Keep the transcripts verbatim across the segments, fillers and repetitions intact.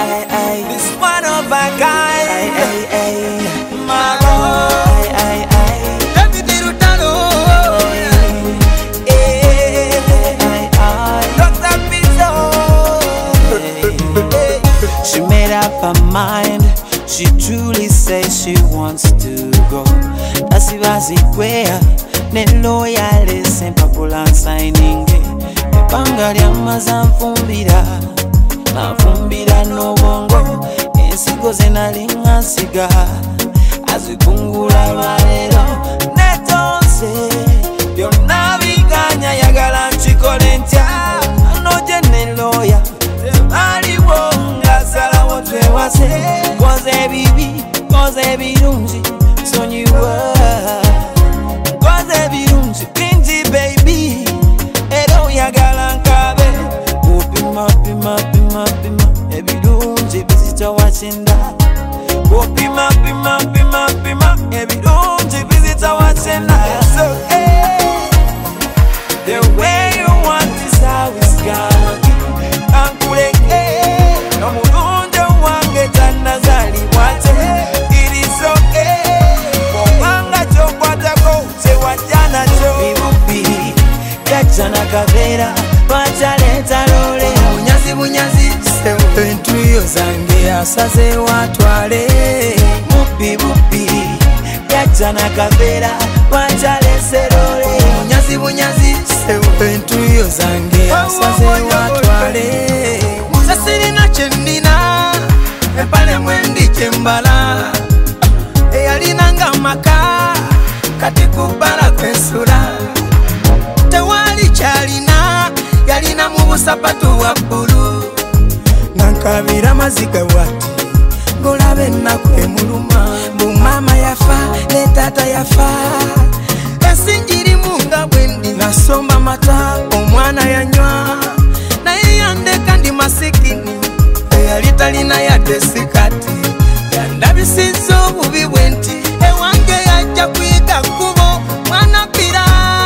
Aye, aye. This one of a kind. Aye, aye, aye. Maro. Aye, aye, aye. David Rutano. Aye, aye. Doctor Pizzo. She made up her mind. She truly says she wants to go. Nasibazi kwea neloyale sempapula signing. Epanga lyamaza nfumbira nafumbira n'obwongo ensigo ze nali ngasiga azikungula lwaleero netonse byonna biganya yagala nkikole ntya noje neloya tebaliwo ngasalawo twewase koze ebibi koze ebirungi nsonyiwa koze ebirungi bingi baby era oyagala nkabe opima pima pima pima ebirungi bizitawakinda opima pima pima pima ebirungi bizitawakinda. So hey, the way you want is how it's gonna be. Ankuleke n'omulungi wange tannazaalibwa te. It is okay kubanga ky'okwatako kyewajja nakyo. Bibubi yajja n'akaveera lwakyaleeta loole bunyazi bunyazi entuyo zange asaze watwale. Bubbi bubbi yajja n'akaveera lwakyaleese loole bunyazi bunyazi entuyo zange asaze watwale. Sasirina kyennina empale mwendi kyembala eyalinanga maka kati kubbala kwensula tewali kyalina yalina mu busapatu wa bbulu nankabira maziga wati ngolaba ennaku emuluma bumama yafa ne taata yafa esinjirimu nga bwendi nasomba mata omwana yanywa naye yandeka ndi masikini eyali talina yadde sikati yandabisiza obubi bwe nti ewange yajja kuyiga kkubo mwana bbira.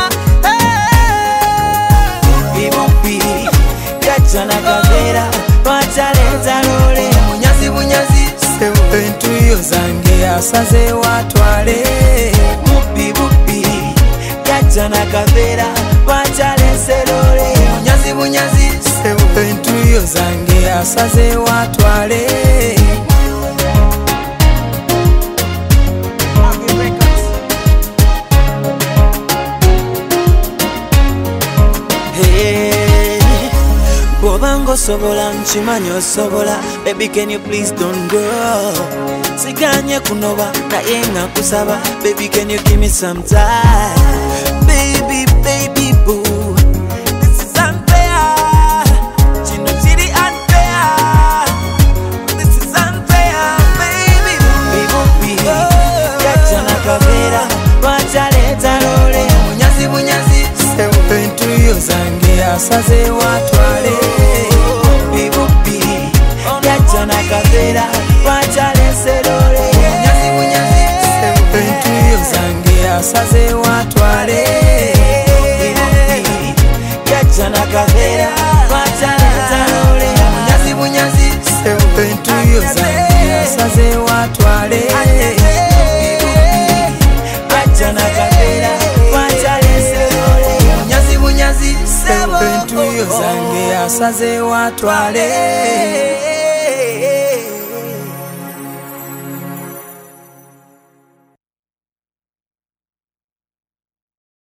Bubbi yajja n'akaveera lwakyaleeta loole bunyazi bunyazi entuyo zange asaze watwale. bubbi bubbi yajja n'akaveera lwakyaleese loole bunyazi bunyazi entuyo zange asaze watwale. Bw'obanga osobola nkimanyi osobola. Baby can you please don't go. Siganye kunoba naye nga kusaba. Baby can you give me some time. Baby baby boo, this is unfair. Kino kiri unfair. This is unfair. Baby bubbi bubbi yajja n'akaveera lwakyaleeta loole bunyazi bunyazi entuyo zange asaze watwale. bubbi bubbi yajja n'akaveera lwakyaleese loole bunyazi bunyazi entuyo zange asaze watwale. bubbi bubbi yajja n'akaveera lwakyaleeta loole bunyazi bunyazi entuyo zange asaze watwale. yajja n'akaveera lwakyaleese loole bunyazi bunyazi entuyo zange asaze watwale.